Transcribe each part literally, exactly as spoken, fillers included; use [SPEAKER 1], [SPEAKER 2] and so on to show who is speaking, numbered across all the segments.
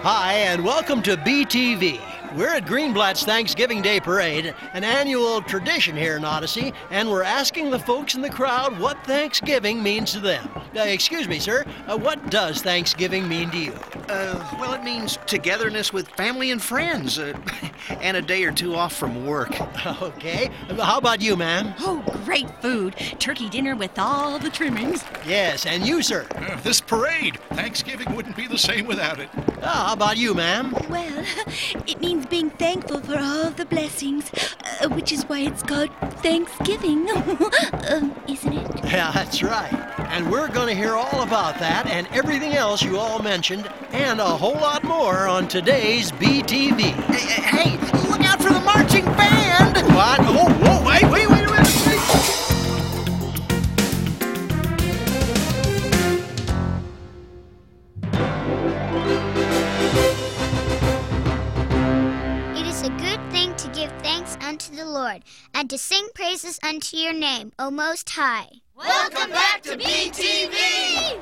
[SPEAKER 1] Hi, and welcome to B T V. We're at Greenblatt's Thanksgiving Day Parade, an annual tradition here in Odyssey, and we're asking the folks in the crowd what Thanksgiving means to them. Uh, excuse me, sir, uh, what does Thanksgiving mean to you?
[SPEAKER 2] Uh, well, it means togetherness with family and friends, uh, and a day or two off from work.
[SPEAKER 1] Okay. How about you, ma'am?
[SPEAKER 3] Oh, great food. Turkey dinner with all the trimmings.
[SPEAKER 1] Yes, and you, sir?
[SPEAKER 4] Uh, this parade. Thanksgiving wouldn't be the same without it.
[SPEAKER 1] Uh, how about you, ma'am?
[SPEAKER 3] Well, it means being thankful for all the blessings, uh, which is why it's called Thanksgiving, um, isn't it?
[SPEAKER 1] Yeah, that's right. And we're going to hear all about that and everything else you all mentioned, and a whole lot more on today's B T V.
[SPEAKER 2] Hey, hey, look out for the marching band!
[SPEAKER 1] What? Oh, whoa, wait, wait, wait a minute, wait.
[SPEAKER 5] It is a good thing to give thanks unto the Lord, and to sing praises unto your name, O Most High.
[SPEAKER 6] Welcome back to B T V!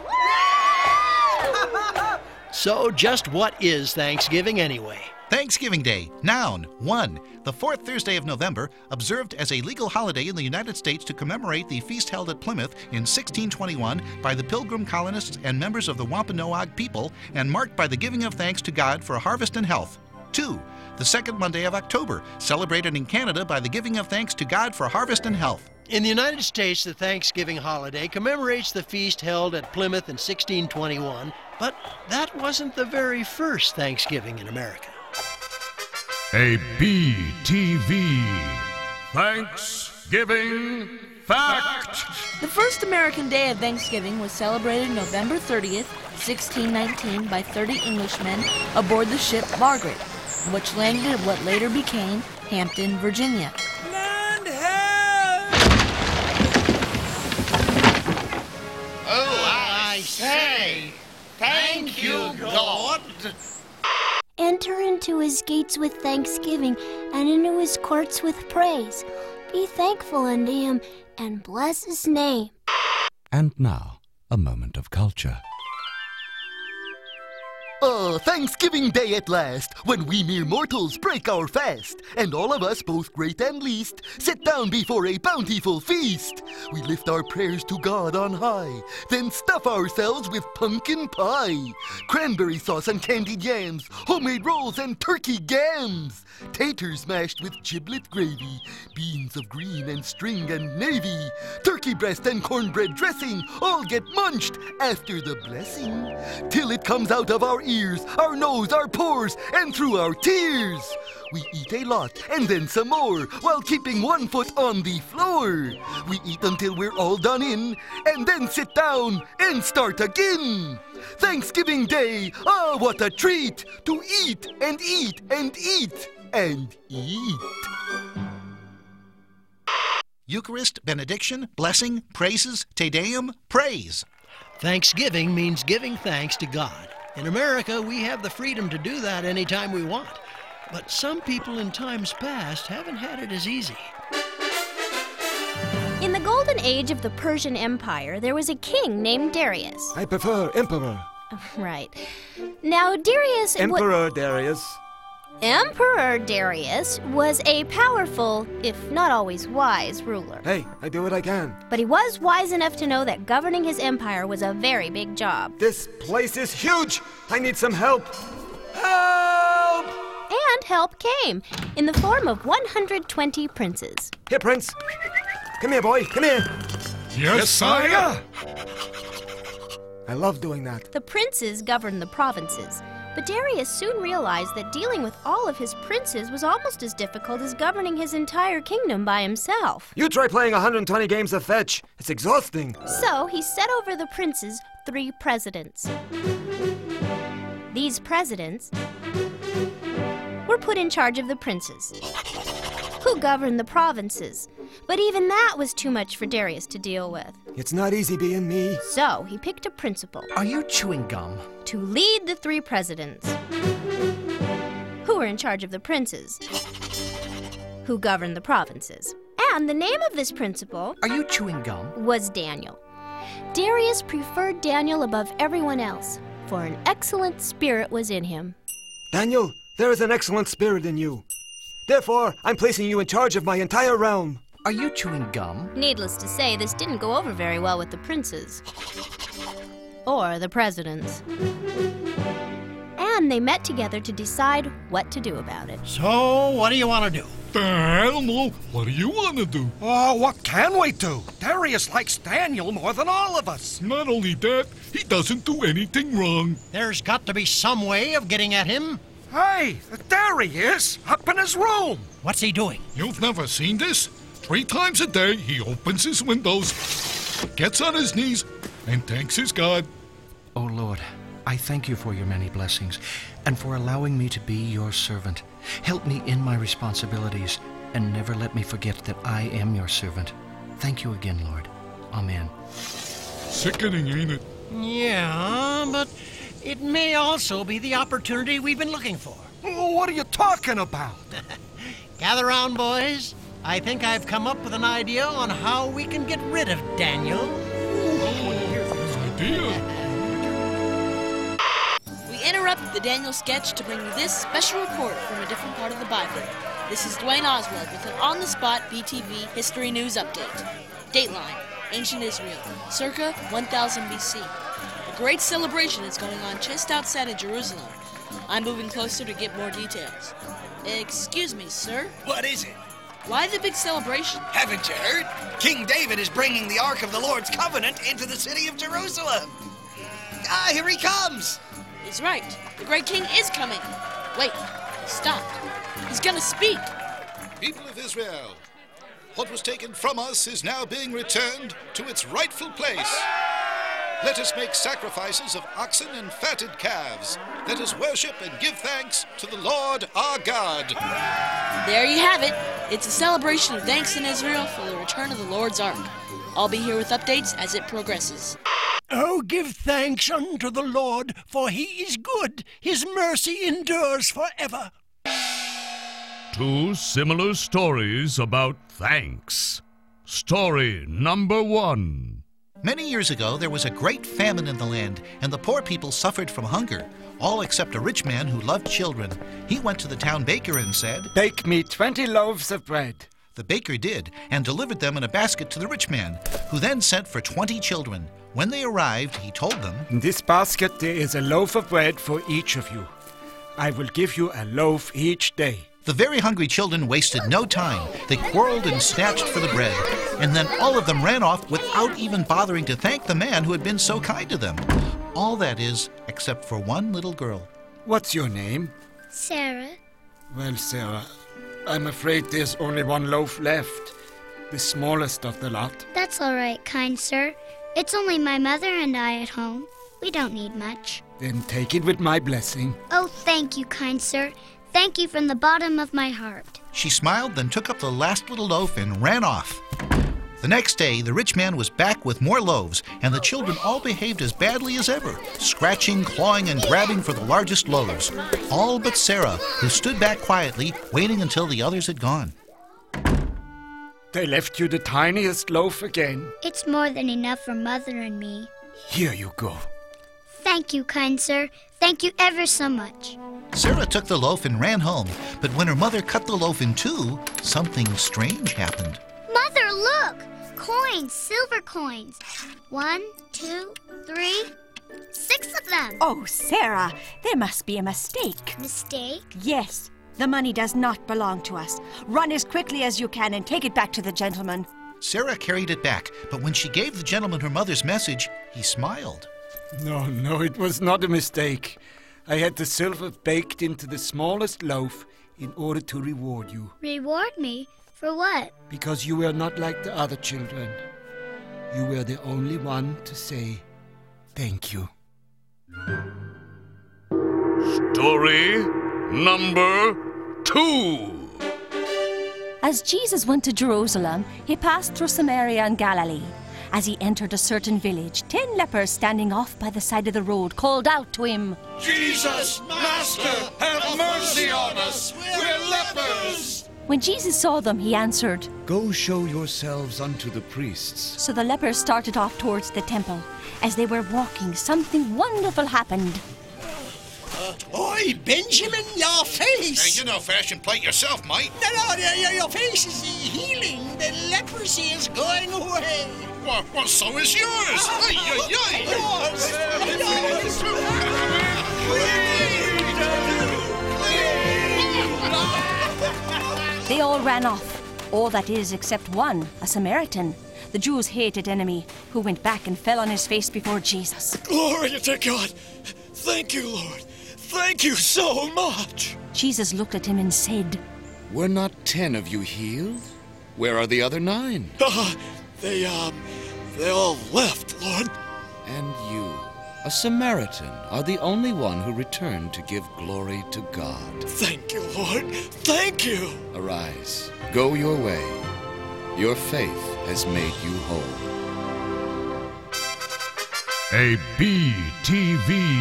[SPEAKER 1] So, just what is Thanksgiving anyway?
[SPEAKER 4] Thanksgiving Day, noun, one, the fourth Thursday of November, observed as a legal holiday in the United States to commemorate the feast held at Plymouth in sixteen twenty-one by the Pilgrim colonists and members of the Wampanoag people, and marked by the giving of thanks to God for harvest and health. Two, the second Monday of October, celebrated in Canada by the giving of thanks to God for harvest and health.
[SPEAKER 1] In the United States, the Thanksgiving holiday commemorates the feast held at Plymouth in sixteen twenty-one, but that wasn't the very first Thanksgiving in America.
[SPEAKER 7] A B T V Thanksgiving Fact.
[SPEAKER 8] The first American Day of Thanksgiving was celebrated November thirtieth, sixteen nineteen by thirty Englishmen aboard the ship Margaret, which landed at what later became Hampton, Virginia.
[SPEAKER 6] Land help!
[SPEAKER 2] Oh, I say, thank you, God.
[SPEAKER 9] Enter into his gates with thanksgiving, and into his courts with praise. Be thankful unto him, and bless his name.
[SPEAKER 10] And now, a moment of culture.
[SPEAKER 11] Oh, Thanksgiving Day at last, when we mere mortals break our fast, and all of us, both great and least, sit down before a bountiful feast. We lift our prayers to God on high, then stuff ourselves with pumpkin pie, cranberry sauce and candied yams, homemade rolls and turkey gams, taters mashed with giblet gravy, beans of green and string and navy, turkey breast and cornbread dressing, all get munched after the blessing, till it comes out of our ears, our nose, our pores, and through our tears. We eat a lot, and then some more, while keeping one foot on the floor. We eat until we're all done in, and then sit down and start again. Thanksgiving Day, ah, what a treat, to eat and eat and eat and eat.
[SPEAKER 4] Eucharist, benediction, blessing, praises, Te Deum, praise.
[SPEAKER 1] Thanksgiving means giving thanks to God. In America, we have the freedom to do that anytime we want. But some people in times past haven't had it as easy.
[SPEAKER 12] In the golden age of the Persian Empire, there was a king named Darius.
[SPEAKER 13] I prefer Emperor.
[SPEAKER 12] Right. Now, Darius...
[SPEAKER 13] Emperor Darius.
[SPEAKER 12] Emperor Darius was a powerful, if not always wise, ruler.
[SPEAKER 13] Hey, I do what I can.
[SPEAKER 12] But he was wise enough to know that governing his empire was a very big job.
[SPEAKER 13] This place is huge! I need some help! Help!
[SPEAKER 12] And help came, in the form of one hundred twenty princes.
[SPEAKER 13] Here, Prince. Come here, boy. Come here.
[SPEAKER 7] Yes, sire.
[SPEAKER 13] I love doing that.
[SPEAKER 12] The princes governed the provinces. But Darius soon realized that dealing with all of his princes was almost as difficult as governing his entire kingdom by himself.
[SPEAKER 13] You try playing one hundred twenty games of fetch. It's exhausting.
[SPEAKER 12] So he set over the princes three presidents. These presidents were put in charge of the princes, who governed the provinces. But even that was too much for Darius to deal with.
[SPEAKER 13] It's not easy being me.
[SPEAKER 12] So he picked a principal.
[SPEAKER 2] Are you chewing gum?
[SPEAKER 12] To lead the three presidents, who were in charge of the princes, who governed the provinces. And the name of this principal...
[SPEAKER 2] Are you chewing gum?
[SPEAKER 12] ...was Daniel. Darius preferred Daniel above everyone else, for an excellent spirit was in him.
[SPEAKER 13] Daniel, there is an excellent spirit in you. Therefore, I'm placing you in charge of my entire realm.
[SPEAKER 2] Are you chewing gum?
[SPEAKER 12] Needless to say, this didn't go over very well with the princes. Or the presidents. And they met together to decide what to do about it.
[SPEAKER 1] So, what do you want to do?
[SPEAKER 7] I don't know. What do you want to do?
[SPEAKER 6] Oh, what can we do? Darius likes Daniel more than all of us.
[SPEAKER 7] Not only that, he doesn't do anything wrong.
[SPEAKER 1] There's got to be some way of getting at him.
[SPEAKER 6] Hey, there he is, up in his room.
[SPEAKER 1] What's he doing?
[SPEAKER 7] You've never seen this? Three times a day, he opens his windows, gets on his knees, and thanks his God.
[SPEAKER 2] Oh, Lord, I thank you for your many blessings and for allowing me to be your servant. Help me in my responsibilities and never let me forget that I am your servant. Thank you again, Lord. Amen.
[SPEAKER 7] Sickening, ain't it?
[SPEAKER 1] Yeah, but it may also be the opportunity we've been looking for.
[SPEAKER 6] What are you talking about?
[SPEAKER 1] Gather round, boys. I think I've come up with an idea on how we can get rid of Daniel.
[SPEAKER 7] Oh, idea.
[SPEAKER 8] We interrupt the Daniel sketch to bring you this special report from a different part of the Bible. This is Dwayne Oswald with an on-the-spot B T V History News Update. Dateline, Ancient Israel, circa one thousand B C. A great celebration is going on just outside of Jerusalem. I'm moving closer to get more details. Excuse me, sir?
[SPEAKER 14] What is it?
[SPEAKER 8] Why the big celebration?
[SPEAKER 14] Haven't you heard? King David is bringing the Ark of the Lord's Covenant into the city of Jerusalem. Ah, here he comes!
[SPEAKER 8] He's right. The great king is coming. Wait, he stopped. He's gonna speak.
[SPEAKER 4] People of Israel, what was taken from us is now being returned to its rightful place. Let us make sacrifices of oxen and fatted calves. Let us worship and give thanks to the Lord our God.
[SPEAKER 8] There you have it. It's a celebration of thanks in Israel for the return of the Lord's Ark. I'll be here with updates as it progresses.
[SPEAKER 1] Oh, give thanks unto the Lord, for he is good. His mercy endures forever.
[SPEAKER 7] Two similar stories about thanks. Story number one.
[SPEAKER 4] Many years ago, there was a great famine in the land, and the poor people suffered from hunger, all except a rich man who loved children. He went to the town baker and said,
[SPEAKER 13] "Bake me twenty loaves of bread."
[SPEAKER 4] The baker did, and delivered them in a basket to the rich man, who then sent for twenty children. When they arrived, he told them,
[SPEAKER 13] "In this basket there is a loaf of bread for each of you. I will give you a loaf each day."
[SPEAKER 4] The very hungry children wasted no time. They quarreled and snatched for the bread, and then all of them ran off without even bothering to thank the man who had been so kind to them. All that is, except for one little girl.
[SPEAKER 13] "What's your name?"
[SPEAKER 5] Sarah.
[SPEAKER 13] "Well, Sarah, I'm afraid there's only one loaf left, the smallest of the lot."
[SPEAKER 5] That's all right, kind sir. It's only my mother and I at home. We don't need much.
[SPEAKER 13] "Then take it with my blessing."
[SPEAKER 5] Oh, thank you, kind sir. Thank you from the bottom of my heart.
[SPEAKER 4] She smiled, then took up the last little loaf and ran off. The next day, the rich man was back with more loaves, and the children all behaved as badly as ever, scratching, clawing, and grabbing for the largest loaves. All but Sarah, who stood back quietly, waiting until the others had gone.
[SPEAKER 13] "They left you the tiniest loaf again."
[SPEAKER 5] It's more than enough for Mother and me.
[SPEAKER 13] "Here you go."
[SPEAKER 5] Thank you, kind sir. Thank you ever so much.
[SPEAKER 4] Sarah took the loaf and ran home, but when her mother cut the loaf in two, something strange happened.
[SPEAKER 5] Mother, look! Coins, silver coins. One, two, three, six of them.
[SPEAKER 15] Oh, Sarah, there must be a mistake.
[SPEAKER 5] Mistake?
[SPEAKER 15] Yes, the money does not belong to us. Run as quickly as you can and take it back to the gentleman.
[SPEAKER 4] Sarah carried it back, but when she gave the gentleman her mother's message, he smiled.
[SPEAKER 13] "No, no, it was not a mistake. I had the silver baked into the smallest loaf in order to reward you."
[SPEAKER 5] Reward me? For what?
[SPEAKER 13] "Because you were not like the other children. You were the only one to say thank you."
[SPEAKER 7] Story number two.
[SPEAKER 15] As Jesus went to Jerusalem, he passed through Samaria and Galilee. As he entered a certain village, ten lepers standing off by the side of the road called out to him,
[SPEAKER 6] "Jesus, Master, have mercy on us! We're lepers!"
[SPEAKER 15] When Jesus saw them, he answered,
[SPEAKER 16] "Go show yourselves unto the priests."
[SPEAKER 15] So the lepers started off towards the temple. As they were walking, something wonderful happened.
[SPEAKER 17] Oi, Benjamin, your face!
[SPEAKER 6] Hey, you know fashion plate yourself, mate.
[SPEAKER 17] No, no, your, your face is healing. The leprosy is going away.
[SPEAKER 6] Well, well so is yours. Ay, ay, ay.
[SPEAKER 17] Yours. Yours.
[SPEAKER 15] They all ran off, all that is except one, a Samaritan, the Jews' hated enemy, who went back and fell on his face before Jesus.
[SPEAKER 18] Glory to God! Thank you, Lord. Thank you so much.
[SPEAKER 15] Jesus looked at him and said,
[SPEAKER 16] Were not ten of you healed? Where are the other nine?
[SPEAKER 18] Uh, they, um, they all left, Lord.
[SPEAKER 16] And you, a Samaritan, are the only one who returned to give glory to God.
[SPEAKER 18] Thank you, Lord. Thank you.
[SPEAKER 16] Arise, go your way. Your faith has made you whole.
[SPEAKER 7] A B T V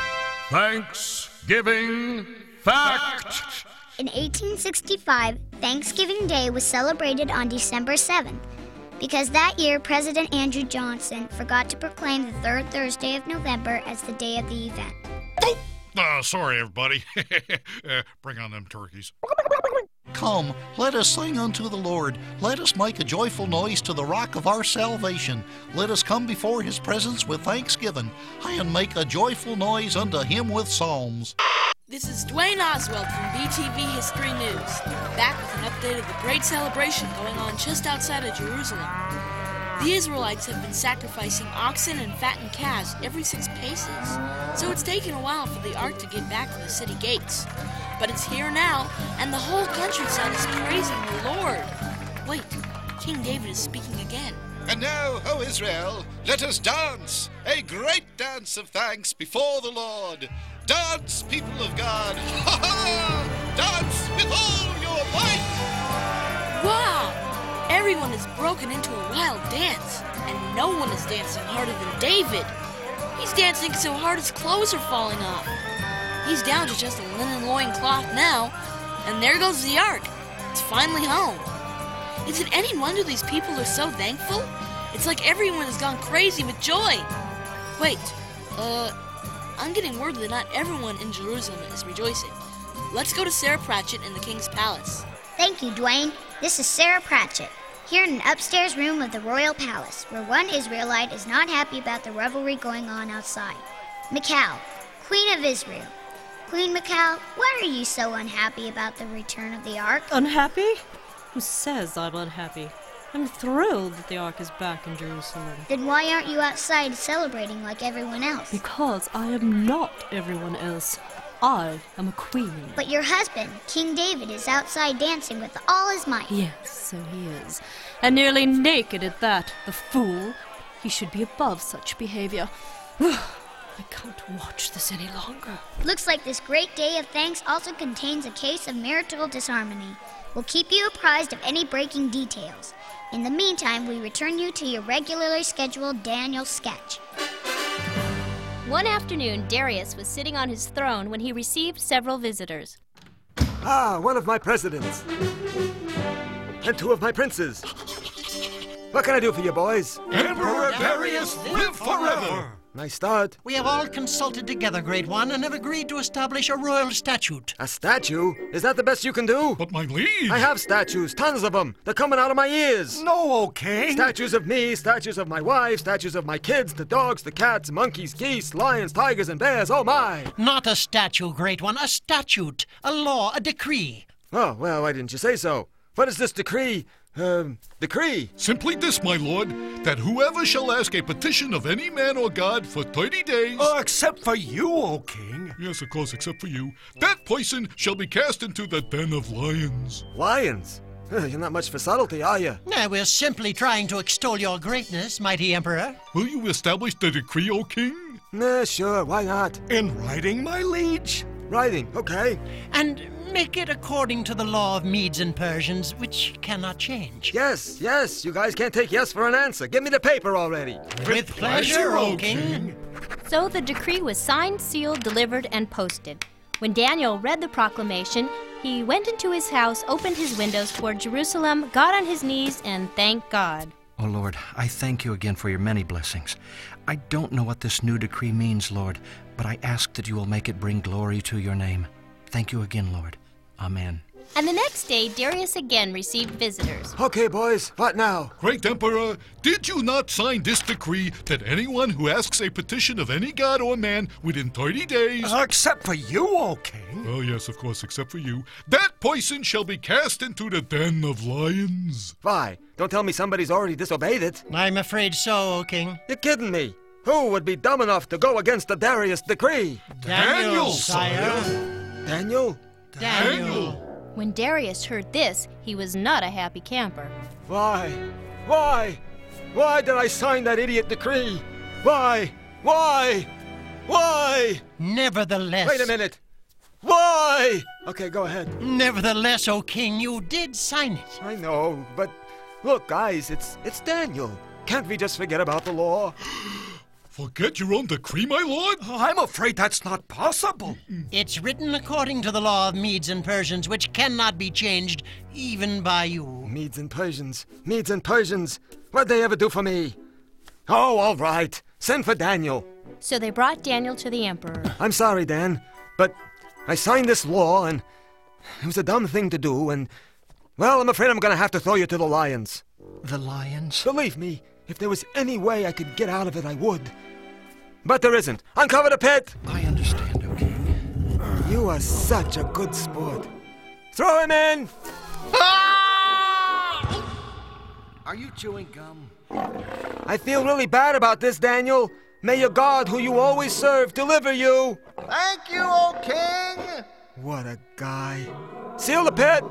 [SPEAKER 7] Thanksgiving Fact.
[SPEAKER 5] In eighteen sixty-five, Thanksgiving Day was celebrated on December seventh because that year President Andrew Johnson forgot to proclaim the third Thursday of November as the day of the event.
[SPEAKER 7] Uh, sorry, everybody. uh, bring on them turkeys.
[SPEAKER 4] Come, let us sing unto the Lord. Let us make a joyful noise to the rock of our salvation. Let us come before his presence with thanksgiving, and make a joyful noise unto him with psalms.
[SPEAKER 8] This is Dwayne Oswald from B T V History News, back with an update of the great celebration going on just outside of Jerusalem. The Israelites have been sacrificing oxen and fattened calves every six paces, so it's taken a while for the ark to get back to the city gates. But it's here now, and the whole countryside is praising the Lord. Wait, King David is speaking again.
[SPEAKER 6] And now, O Israel, let us dance, a great dance of thanks before the Lord. Dance, people of God. Ha ha! Dance with all your might.
[SPEAKER 8] Wow! Everyone has broken into a wild dance, and no one is dancing harder than David. He's dancing so hard his clothes are falling off. He's down to just a linen loincloth now, and there goes the ark. It's finally home. Is it any wonder these people are so thankful? It's like everyone has gone crazy with joy. Wait, uh, I'm getting word that not everyone in Jerusalem is rejoicing. Let's go to Sarah Pratchett in the king's palace.
[SPEAKER 5] Thank you, Dwayne. This is Sarah Pratchett, here in an upstairs room of the royal palace, where one Israelite is not happy about the revelry going on outside. Michal, Queen of Israel. Queen Michal, why are you so unhappy about the return of the ark?
[SPEAKER 19] Unhappy? Who says I'm unhappy? I'm thrilled that the ark is back in Jerusalem.
[SPEAKER 5] Then why aren't you outside celebrating like everyone else?
[SPEAKER 19] Because I am not everyone else. I am a queen.
[SPEAKER 5] But your husband, King David, is outside dancing with all his might.
[SPEAKER 19] Yes, so he is. And nearly naked at that, the fool. He should be above such behavior. I can't watch this any longer.
[SPEAKER 5] Looks like this great day of thanks also contains a case of marital disharmony. We'll keep you apprised of any breaking details. In the meantime, we return you to your regularly scheduled Daniel sketch.
[SPEAKER 12] One afternoon, Darius was sitting on his throne when he received several visitors.
[SPEAKER 20] Ah, one of my presidents. And two of my princes. What can I do for you, boys?
[SPEAKER 6] Emperor Darius, live forever!
[SPEAKER 20] Nice start.
[SPEAKER 1] We have all consulted together, Great One, and have agreed to establish a royal statute.
[SPEAKER 20] A statue? Is that the best you can do?
[SPEAKER 7] But my liege...
[SPEAKER 20] I have statues, tons of them. They're coming out of my ears.
[SPEAKER 17] No, okay.
[SPEAKER 20] Statues of me, statues of my wife, statues of my kids, the dogs, the cats, monkeys, geese, lions, tigers, and bears. Oh, my.
[SPEAKER 1] Not a statue, Great One. A statute. A law. A decree.
[SPEAKER 20] Oh, well, why didn't you say so? What is this decree? Um, decree?
[SPEAKER 7] Simply this, my lord, that whoever shall ask a petition of any man or god for thirty days...
[SPEAKER 17] Oh, except for you, O king.
[SPEAKER 7] Yes, of course, except for you. That person shall be cast into the den of lions.
[SPEAKER 20] Lions? You're not much for subtlety, are you?
[SPEAKER 1] No, we're simply trying to extol your greatness, mighty emperor.
[SPEAKER 7] Will you establish the decree, O king?
[SPEAKER 20] Nah, sure, why not?
[SPEAKER 17] In writing, my liege?
[SPEAKER 20] Writing, okay.
[SPEAKER 1] And make it according to the law of Medes and Persians, which cannot change.
[SPEAKER 20] Yes, yes, you guys can't take yes for an answer. Give me the paper already.
[SPEAKER 1] With, With pleasure, O king.
[SPEAKER 12] So the decree was signed, sealed, delivered, and posted. When Daniel read the proclamation, he went into his house, opened his windows toward Jerusalem, got on his knees, and thanked God.
[SPEAKER 2] O Lord, I thank you again for your many blessings. I don't know what this new decree means, Lord, but I ask that you will make it bring glory to your name. Thank you again, Lord. Amen.
[SPEAKER 12] And the next day, Darius again received visitors.
[SPEAKER 20] Okay, boys, what now?
[SPEAKER 7] Great Emperor, did you not sign this decree that anyone who asks a petition of any god or man within thirty days...
[SPEAKER 13] Uh, except for you, O king.
[SPEAKER 7] Oh, yes, of course, except for you. That person shall be cast into the den of lions.
[SPEAKER 20] Why? Don't tell me somebody's already disobeyed it.
[SPEAKER 1] I'm afraid so, O king.
[SPEAKER 20] You're kidding me. Who would be dumb enough to go against the Darius decree?
[SPEAKER 1] Daniel, sire.
[SPEAKER 20] Daniel?
[SPEAKER 1] Daniel.
[SPEAKER 12] When Darius heard this, he was not a happy camper.
[SPEAKER 20] Why? Why? Why did I sign that idiot decree? Why? Why? Why?
[SPEAKER 1] Nevertheless...
[SPEAKER 20] Wait a minute. Why? Okay, go ahead.
[SPEAKER 1] Nevertheless, O king, you did sign it.
[SPEAKER 20] I know, but look, guys, it's it's Daniel. Can't we just forget about the law?
[SPEAKER 7] Forget your own decree, my lord?
[SPEAKER 13] I'm afraid that's not possible.
[SPEAKER 1] It's written according to the law of Medes and Persians, which cannot be changed, even by you.
[SPEAKER 20] Medes and Persians. Medes and Persians. What'd they ever do for me? Oh, all right. Send for Daniel.
[SPEAKER 12] So they brought Daniel to the emperor.
[SPEAKER 20] I'm sorry, Dan, but I signed this law, and it was a dumb thing to do, and, well, I'm afraid I'm going to have to throw you to the lions.
[SPEAKER 2] The lions?
[SPEAKER 20] Believe me, if there was any way I could get out of it, I would. But there isn't. Uncover the pit!
[SPEAKER 2] I understand, O king.
[SPEAKER 20] You are such a good sport. Throw him in!
[SPEAKER 2] Are you chewing gum?
[SPEAKER 20] I feel really bad about this, Daniel. May your God, who you always serve, deliver you.
[SPEAKER 11] Thank you, O king!
[SPEAKER 20] What a guy. Seal the pit!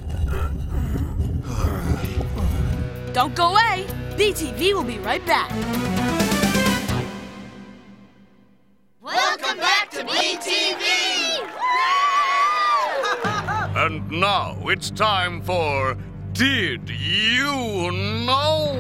[SPEAKER 8] Don't go away! B T V will be right back.
[SPEAKER 17] Welcome back to B T V!
[SPEAKER 21] And now it's time for Did You Know?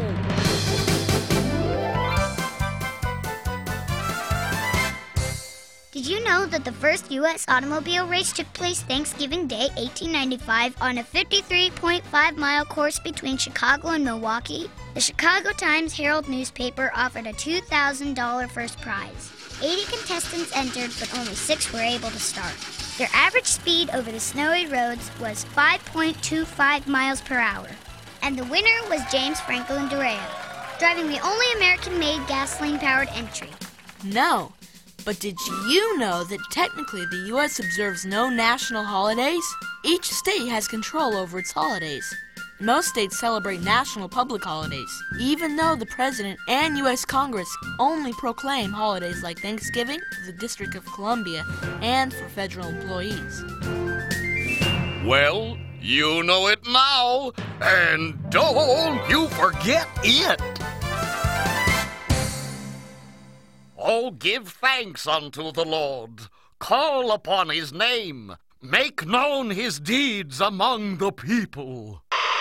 [SPEAKER 5] Did you know that the first U S automobile race took place Thanksgiving Day, eighteen ninety-five, on a fifty-three point five mile course between Chicago and Milwaukee? The Chicago Times-Herald newspaper offered a two thousand dollars first prize. eighty contestants entered, but only six were able to start. Their average speed over the snowy roads was five point two five miles per hour. And the winner was James Franklin Duryea, driving the only American-made gasoline-powered entry.
[SPEAKER 8] No. But did you know that technically the U S observes no national holidays? Each state has control over its holidays. Most states celebrate national public holidays, even though the President and U S Congress only proclaim holidays like Thanksgiving for the District of Columbia and for federal employees.
[SPEAKER 21] Well, you know it now, and don't you forget it. Oh, give thanks unto the Lord. Call upon his name. Make known his deeds among the people.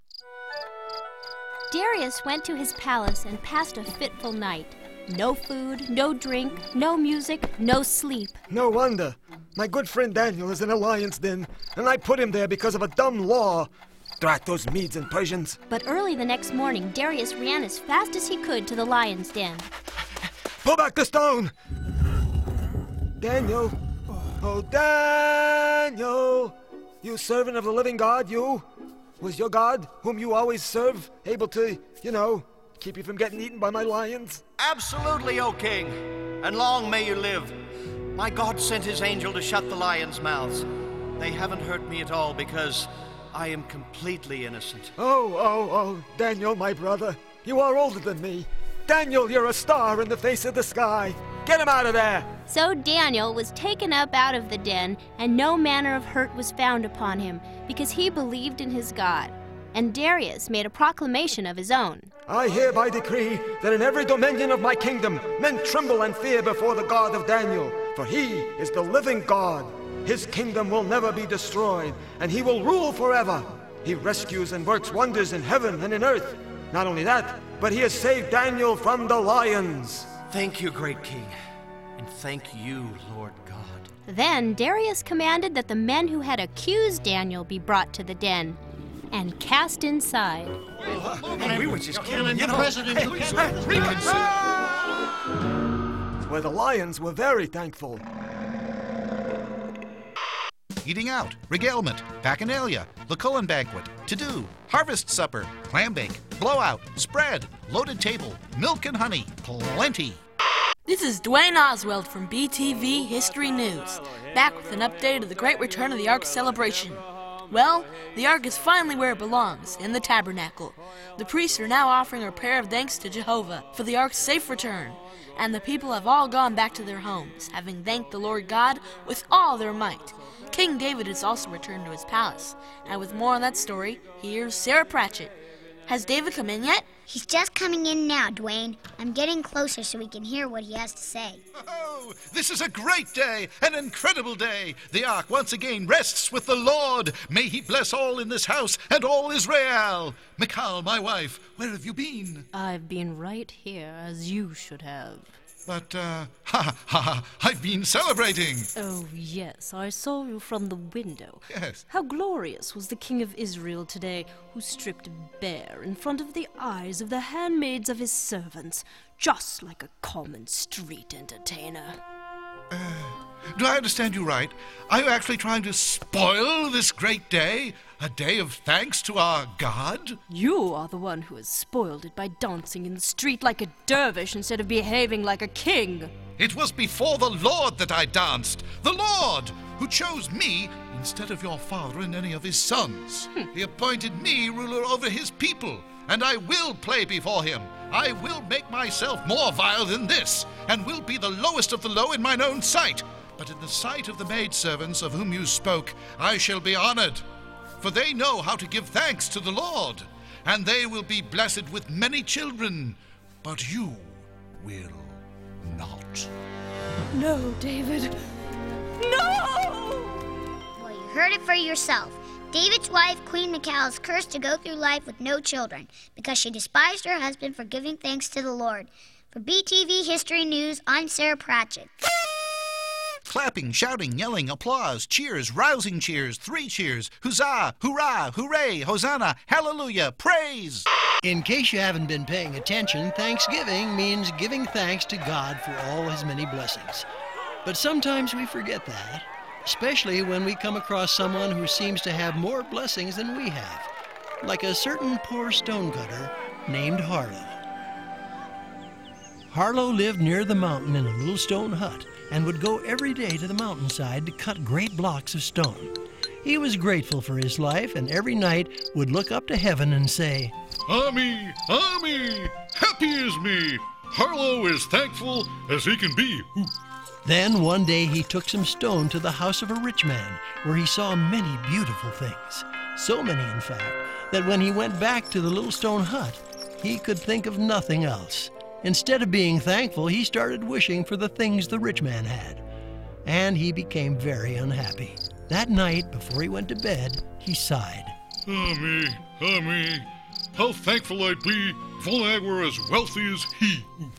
[SPEAKER 12] Darius went to his palace and passed a fitful night. No food, no drink, no music, no sleep.
[SPEAKER 20] No wonder. My good friend Daniel is in a lion's den, and I put him there because of a dumb law. Drat those Medes and Persians.
[SPEAKER 12] But early the next morning, Darius ran as fast as he could to the lion's den.
[SPEAKER 20] Pull back the stone! Daniel! Oh, Daniel! You servant of the living God, you? Was your God, whom you always serve, able to, you know, keep you from getting eaten by my lions?
[SPEAKER 2] Absolutely, O king, and long may you live. My God sent his angel to shut the lions' mouths. They haven't hurt me at all because I am completely innocent.
[SPEAKER 20] Oh, oh, oh, Daniel, my brother, you are older than me. Daniel, you're a star in the face of the sky. Get him out of there!
[SPEAKER 12] So Daniel was taken up out of the den, and no manner of hurt was found upon him, because he believed in his God. And Darius made a proclamation of his own.
[SPEAKER 20] I hereby decree that in every dominion of my kingdom, men tremble and fear before the God of Daniel, for he is the living God. His kingdom will never be destroyed, and he will rule forever. He rescues and works wonders in heaven and in earth. Not only that, but he has saved Daniel from the lions.
[SPEAKER 2] Thank you, great king, and thank you, Lord God.
[SPEAKER 12] Then Darius commanded that the men who had accused Daniel be brought to the den. and cast inside.
[SPEAKER 1] And we were just killing the president.
[SPEAKER 20] Where the lions were very thankful.
[SPEAKER 4] Eating out, regalement, bacchanalia, the Cullen banquet, to-do, harvest supper, clam bake, blowout, spread, loaded table, milk and honey, plenty.
[SPEAKER 8] This is Dwayne Oswald from B T V History News, back with an update of the Great Return of the Ark celebration. Well, the Ark is finally where it belongs, in the tabernacle. The priests are now offering a prayer of thanks to Jehovah for the Ark's safe return, and the people have all gone back to their homes, having thanked the Lord God with all their might. King David has also returned to his palace, and with more on that story, here's Sarah Pratchett. Has David come in yet?
[SPEAKER 5] He's just coming in now, Dwayne. I'm getting closer so we can hear what he has to say.
[SPEAKER 4] Oh, this is a great day, an incredible day. The Ark once again rests with the Lord. May he bless all in this house and all Israel. Michal, my wife, where have you been?
[SPEAKER 19] I've been right here, as you should have.
[SPEAKER 4] But, uh, ha, ha, ha, I've been celebrating.
[SPEAKER 19] Oh, yes, I saw you from the window.
[SPEAKER 4] Yes.
[SPEAKER 19] How glorious was the King of Israel today, who stripped bare in front of the eyes of the handmaids of his servants, just like a common street entertainer.
[SPEAKER 4] Uh, do I understand you right? Are you actually trying to spoil this great day? A day of thanks to our God?
[SPEAKER 19] You are the one who has spoiled it by dancing in the street like a dervish instead of behaving like a king.
[SPEAKER 4] It was before the Lord that I danced. The Lord, who chose me instead of your father and any of his sons. Hmm. He appointed me ruler over his people, and I will play before him. I will make myself more vile than this, and will be the lowest of the low in mine own sight. But in the sight of the maidservants of whom you spoke, I shall be honored. For they know how to give thanks to the Lord, and they will be blessed with many children, but you will not.
[SPEAKER 19] No, David. No!
[SPEAKER 5] Well, you heard it for yourself. David's wife, Queen Michal, is cursed to go through life with no children because she despised her husband for giving thanks to the Lord. For B T V History News, I'm Sarah Pratchett.
[SPEAKER 4] Clapping, shouting, yelling, applause, cheers, rousing cheers, three cheers, huzzah, hurrah, hooray, hosanna, hallelujah, praise.
[SPEAKER 1] In case you haven't been paying attention, Thanksgiving means giving thanks to God for all his many blessings. But sometimes we forget that, especially when we come across someone who seems to have more blessings than we have, like a certain poor stonecutter named Harlow. Harlow lived near the mountain in a little stone hut and would go every day to the mountainside to cut great blocks of stone. He was grateful for his life and every night would look up to heaven and say,
[SPEAKER 7] Ami, Ami, happy is me. Harlow is thankful as he can be. Ooh.
[SPEAKER 1] Then one day he took some stone to the house of a rich man where he saw many beautiful things. So many, in fact, that when he went back to the little stone hut, he could think of nothing else. Instead of being thankful, he started wishing for the things the rich man had. And he became very unhappy. That night, before he went to bed, he sighed.
[SPEAKER 7] Ah me, ah me, how thankful I'd be if only I were as wealthy as he.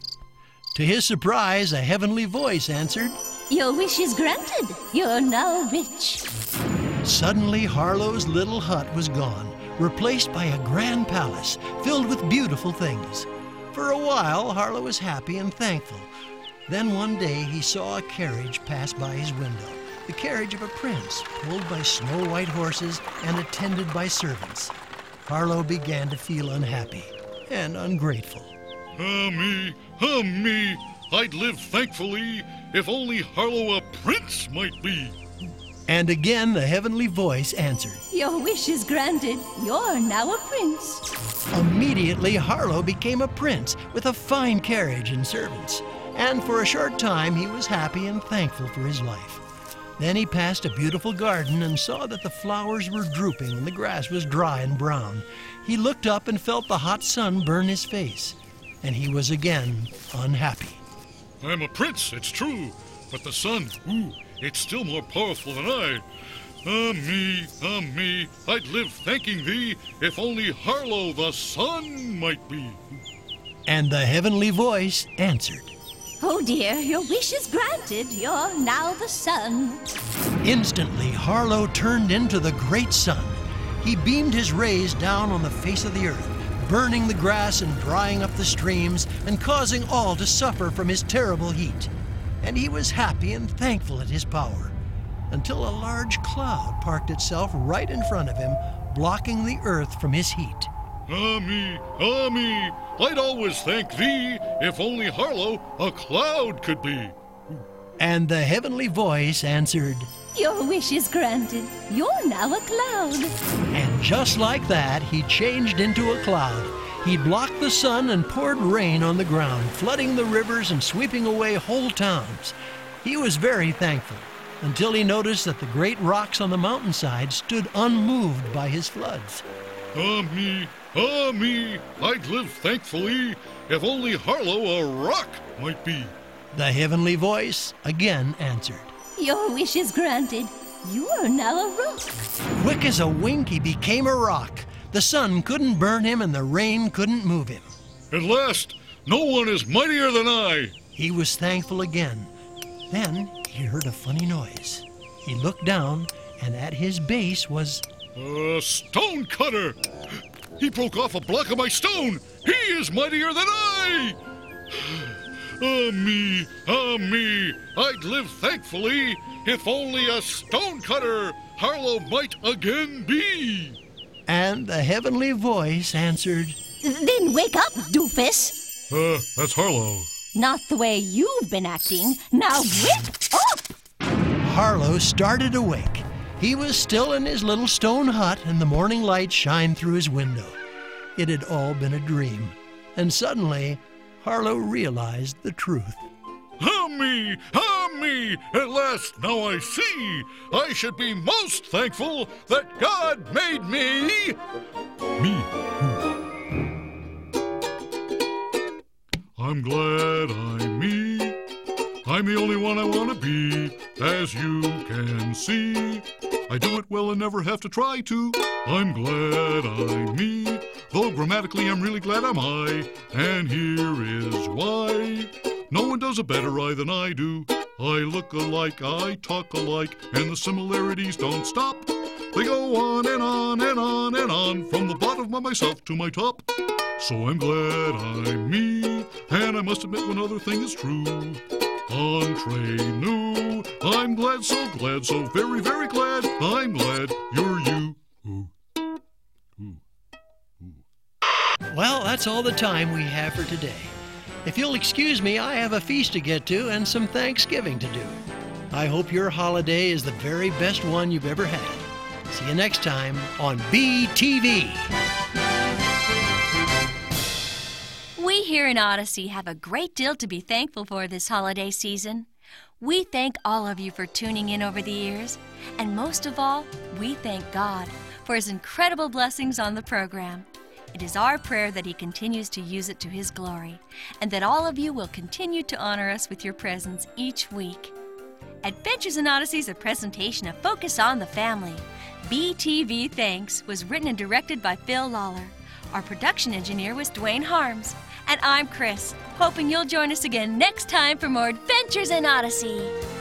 [SPEAKER 1] To his surprise, a heavenly voice answered,
[SPEAKER 15] Your wish is granted. You're now rich.
[SPEAKER 1] Suddenly, Harlow's little hut was gone, replaced by a grand palace filled with beautiful things. For a while, Harlow was happy and thankful. Then one day he saw a carriage pass by his window, the carriage of a prince, pulled by snow-white horses and attended by servants. Harlow began to feel unhappy and ungrateful.
[SPEAKER 7] Ah me, ah me, I'd live thankfully if only Harlow a prince might be.
[SPEAKER 1] And again the heavenly voice answered,
[SPEAKER 15] Your wish is granted. You're now a prince.
[SPEAKER 1] Immediately, Harlow became a prince with a fine carriage and servants. And for a short time, he was happy and thankful for his life. Then he passed a beautiful garden and saw that the flowers were drooping and the grass was dry and brown. He looked up and felt the hot sun burn his face. And he was again unhappy.
[SPEAKER 7] I'm a prince, it's true, but the sun, ooh, it's still more powerful than I. Ah me, ah me, I'd live thanking thee if only Harlow the sun might be.
[SPEAKER 1] And the heavenly voice answered,
[SPEAKER 15] Oh dear, your wish is granted. You're now the sun.
[SPEAKER 1] Instantly, Harlow turned into the great sun. He beamed his rays down on the face of the earth, burning the grass and drying up the streams and causing all to suffer from his terrible heat. And he was happy and thankful at his power, until a large cloud parked itself right in front of him, blocking the earth from his heat.
[SPEAKER 7] Ah me, ah me, I'd always thank thee, if only Harlow a cloud could be.
[SPEAKER 1] And the heavenly voice answered,
[SPEAKER 15] Your wish is granted. You're now a cloud.
[SPEAKER 1] And just like that, he changed into a cloud. He blocked the sun and poured rain on the ground, flooding the rivers and sweeping away whole towns. He was very thankful, until he noticed that the great rocks on the mountainside stood unmoved by his floods.
[SPEAKER 7] Ah me, ah me, I'd live thankfully, if only Harlow a rock might be.
[SPEAKER 1] The heavenly voice again answered,
[SPEAKER 15] Your wish is granted. You are now a rock.
[SPEAKER 1] Quick as a wink, he became a rock. The sun couldn't burn him and the rain couldn't move him.
[SPEAKER 7] At last, no one is mightier than I.
[SPEAKER 1] He was thankful again. Then he heard a funny noise. He looked down, and at his base was
[SPEAKER 7] a stone cutter. He broke off a block of my stone. He is mightier than I. Ah me, ah me, I'd live thankfully, if only a stone cutter Harlow might again be.
[SPEAKER 1] And the heavenly voice answered,
[SPEAKER 15] Then wake up, doofus.
[SPEAKER 7] Uh, that's Harlow.
[SPEAKER 15] Not the way you've been acting. Now wake up!
[SPEAKER 1] Harlow started awake. He was still in his little stone hut, and the morning light shined through his window. It had all been a dream. And suddenly, Harlow realized the truth.
[SPEAKER 7] Ah me, ah me, at last now I see. I should be most thankful that God made me. Me. I'm glad I'm me. I'm the only one I want to be, as you can see. I do it well and never have to try to. I'm glad I'm me, though grammatically I'm really glad I'm I. And here is why. No one does a better I than I do. I look alike, I talk alike, and the similarities don't stop. They go on and on and on and on, from the bottom of myself to my top. So I'm glad I'm me, and I must admit one other thing is true. Entree new, I'm glad, so glad, so very, very glad. I'm glad you're you. Ooh. Ooh. Ooh.
[SPEAKER 1] Well, that's all the time we have for today. If you'll excuse me, I have a feast to get to and some Thanksgiving to do. I hope your holiday is the very best one you've ever had. See you next time on B T V.
[SPEAKER 15] We here in Odyssey have a great deal to be thankful for this holiday season. We thank all of you for tuning in over the years. And most of all, we thank God for His incredible blessings on the program. It is our prayer that He continues to use it to His glory, and that all of you will continue to honor us with your presence each week. Adventures in Odyssey is a presentation of Focus on the Family. B T V Thanks was written and directed by Phil Lawler. Our production engineer was Dwayne Harms. And I'm Chris, hoping you'll join us again next time for more Adventures in Odyssey.